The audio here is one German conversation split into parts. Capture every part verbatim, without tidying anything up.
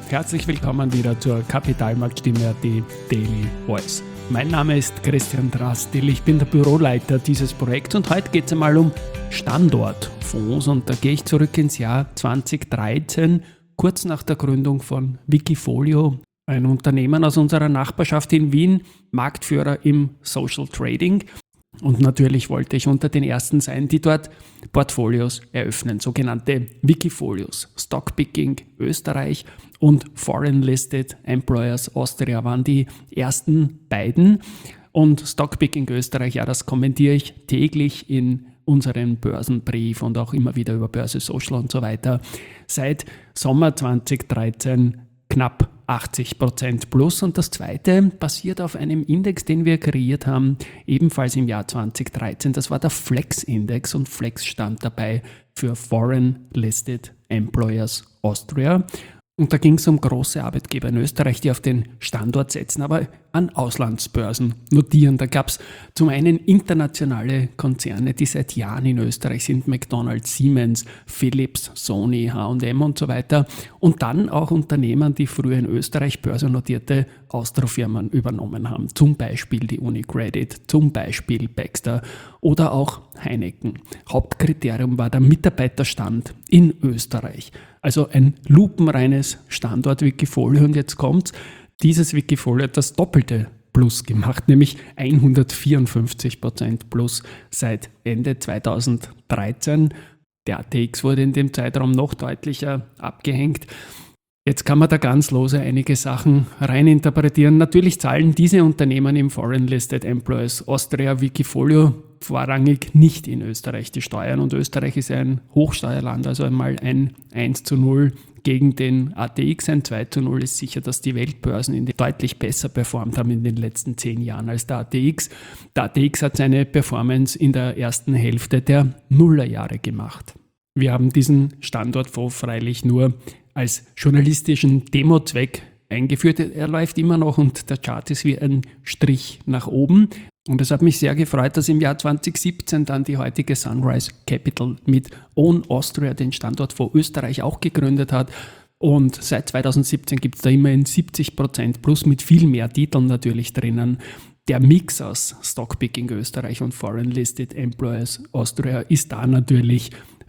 Herzlich willkommen wieder zur Kapitalmarktstimme.at Daily Voice. Mein Name ist Christian Drastil, ich bin der Büroleiter dieses Projekts und heute geht es einmal um Standortfonds und da gehe ich zurück ins Jahr zwanzig dreizehn, kurz nach der Gründung von Wikifolio, ein Unternehmen aus unserer Nachbarschaft in Wien, Marktführer im Social Trading. Und natürlich wollte ich unter den ersten sein, die dort Portfolios eröffnen, sogenannte Wikifolios. Stockpicking Österreich und Foreign Listed Employers Austria waren die ersten beiden. Und Stockpicking Österreich, ja, das kommentiere ich täglich in unseren Börsenbrief und auch immer wieder über Börse Social und so weiter. Seit Sommer zwanzig dreizehn knapp achtzig Prozent plus. Und das zweite basiert auf einem Index, den wir kreiert haben, ebenfalls im Jahr zwanzig dreizehn. Das war der Flex-Index und Flex stand dabei für Foreign Listed Employers Austria. Und da ging es um große Arbeitgeber in Österreich, die auf den Standort setzen, aber an Auslandsbörsen notieren. Da gab es zum einen internationale Konzerne, die seit Jahren in Österreich sind, McDonald's, Siemens, Philips, Sony, H und M und so weiter. Und dann auch Unternehmen, die früher in Österreich börsennotierte Austrofirmen übernommen haben. Zum Beispiel die UniCredit, zum Beispiel Baxter oder auch Heineken. Hauptkriterium war der Mitarbeiterstand in Österreich. Also ein lupenreines Standort-Wikifolio. Und jetzt kommt's, dieses Wikifolio hat das doppelte Plus gemacht, nämlich hundertvierundfünfzig Prozent plus seit Ende zwanzig dreizehn. Der A T X wurde in dem Zeitraum noch deutlicher abgehängt. Jetzt kann man da ganz lose einige Sachen reininterpretieren. Natürlich zahlen diese Unternehmen im Foreign Listed Employers Austria Wikifolio vorrangig nicht in Österreich die Steuern. Und Österreich ist ja ein Hochsteuerland, also einmal ein eins zu null gegen den A T X. Ein zwei zu null ist sicher, dass die Weltbörsen in die deutlich besser performt haben in den letzten zehn Jahren als der A T X. Der A T X hat seine Performance in der ersten Hälfte der Nullerjahre gemacht. Wir haben diesen Standortfonds freilich nur als journalistischen Demozweck eingeführt. Er läuft immer noch und der Chart ist wie ein Strich nach oben. Und es hat mich sehr gefreut, dass im Jahr zwanzig siebzehn dann die heutige Sunrise Capital mit Own Austria den Standortfonds Österreich auch gegründet hat. Und seit zwanzig siebzehn gibt es da immerhin siebzig Prozent plus mit viel mehr Titeln natürlich drinnen. Der Mix aus Stockpicking Österreich und Foreign Listed Employers Austria ist da natürlich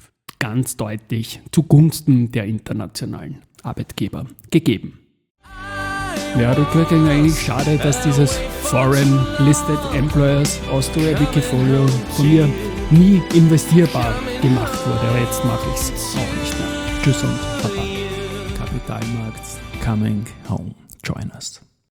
ganz deutlich zugunsten der internationalen Arbeitgeber gegeben. Ja, rückwirkend eigentlich schade, dass dieses Foreign Listed Employers Austria Wikifolio von mir nie investierbar gemacht wurde. Aber jetzt mache ich es auch nicht mehr. Tschüss und Baba. Kapitalmarkt coming home. Join us.